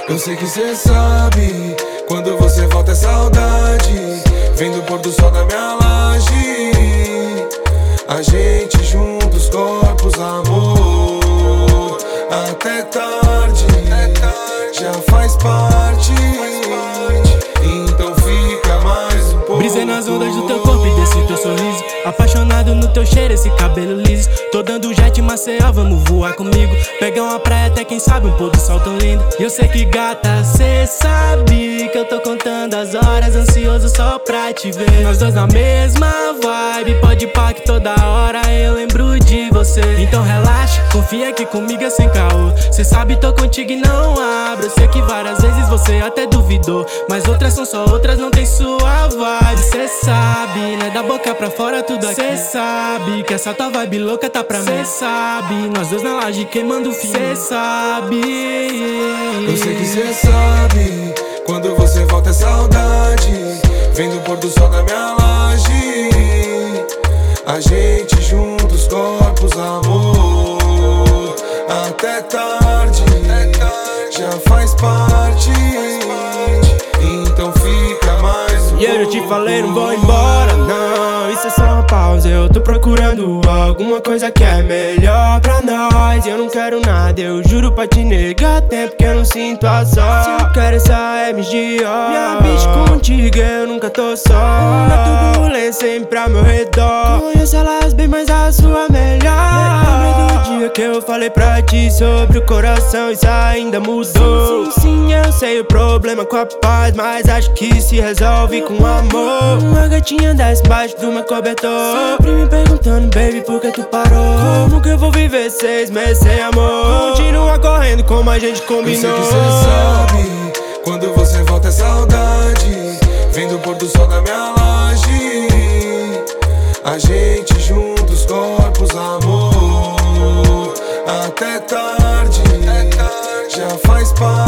Eu sei que cê sabe, quando você volta é saudade. Vem do pôr do sol da minha laje. A gente juntos, corpos, amor. Até tarde, já faz parte. Então fica mais um pouco. Brisei nas ondas do teu corpo e desse teu sorriso. Apaixonado no teu cheiro, esse cabelo liso. Tô dando jet em Maceió, vamos voar comigo. Pegar uma praia até quem sabe, um pôr do sol tão lindo. E eu sei que gata, cê sabe que eu tô contando as horas, ansioso só pra te ver. Nós dois na mesma vibe, pode pá que toda hora eu lembro de você. Então relaxa, confia que comigo é sem caô. Cê sabe, tô contigo e não abro. Eu sei que várias vezes você até duvidou, mas outras são só outras, não tem sua vibe. Cê sabe, né, da boca pra fora tudo aqui. Cê sabe que essa tua vibe louca tá pra mim. Cê sabe, nós dois na laje queimando fim. Cê sabe. Eu sei que cê sabe, quando você volta é saudade. Vem do pôr do sol da minha laje. A gente juntos, corpos, amor. Até tarde, já faz parte. Então fica mais um pouco. E eu te falei, não vou embora, não. Isso é só uma pausa, eu tô procurando alguma coisa que é melhor pra nós. Eu não quero nada, eu juro pra te negar tempo que eu não sinto a só. Se eu quero essa MGO, minha bitch contigo eu nunca tô só. Uma turbulência sempre ao meu redor. Conheço elas bem, mas a sua melhor. Lembra do dia que eu falei pra ti sobre o coração, isso ainda mudou. Sim, eu sei o problema com a paz, mas acho que se resolve com amor. Uma gatinha desce embaixo do meu cobertor, sempre me perguntando, baby, por que tu parou? Como que eu vou viver 6 meses sem amor? Continua correndo como a gente combinou. Eu sei que cê sabe, quando você volta é saudade. Vem do pôr do sol da minha laje. A gente juntos, corpos, amor. Até tarde, já faz parte.